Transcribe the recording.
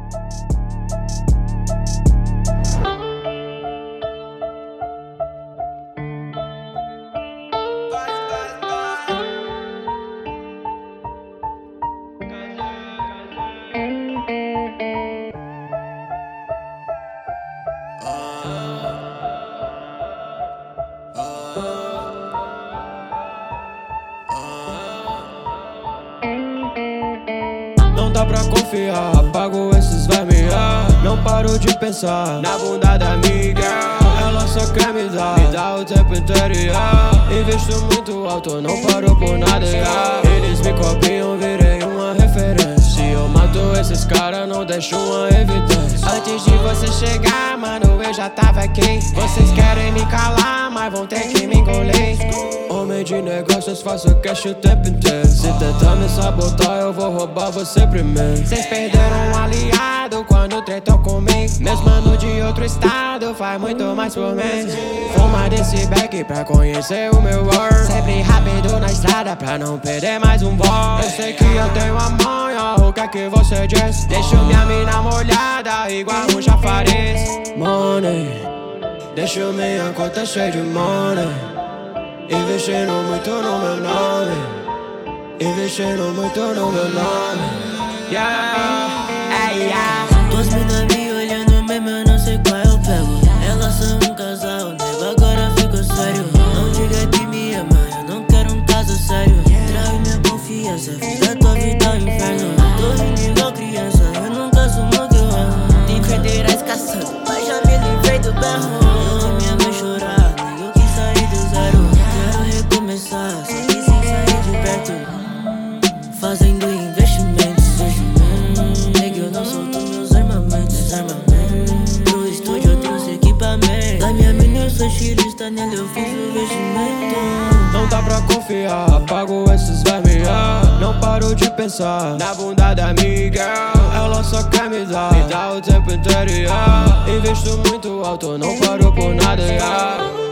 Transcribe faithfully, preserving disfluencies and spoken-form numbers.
Não dá pra confiar, apago esses vermes. Não paro de pensar na bunda da amiga. Ela só quer me dar, me dá o tempo inteiro. Invisto muito alto, não paro por nada. Eles me copiam, virei uma referência. Se eu mato esses caras, não deixo uma evidência. Antes de você chegar, mano, eu já tava aqui. Vocês querem me calar, mas vão ter que me engolir. Homem de negócios, faço cash o tempo inteiro. Se tentar me sabotar, eu vou roubar você primeiro. Cês perderam um aliado quando tretou comigo. Meus mano de outro estado faz muito mais por mim. Fuma desse back pra conhecer o meu world. Sempre rápido na estrada pra não perder mais um voo. Eu sei que eu tenho a manha, o que é que você diz? Deixo minha mina molhada igual um chafariz. Money, deixo minha conta cheia de money. Investindo muito no meu nome. Investindo muito no meu nome. Yeah, ay, yeah. Duas mina me olhando mesmo, eu não sei qual eu pego. Elas são um casal, nego, agora ficou sério. Não diga que me ama, eu não quero um caso sério. Trai minha confiança, fiz da tua vida um inferno. Tô rindo igual criança, eu nunca sumo que eu erro. Tem federais caçando, mas já me livrei do berro. Eu vi minha mãe chorar, nem eu quis sair do zero. Quero recomeçar, só que sem sair de perto. Fazendo investimentos, hum, nega, eu não solto meus armamentos, armamentos. Pro estúdio eu trouxe equipamento. Da minha mina eu sou estilista, nela eu fiz o investimento. Não dá pra confiar, apago esses vermes. Não paro de pensar na bunda da amiga. Ela só quer me dar, me dá o tempo inteiro. Invisto muito alto, não paro por nada.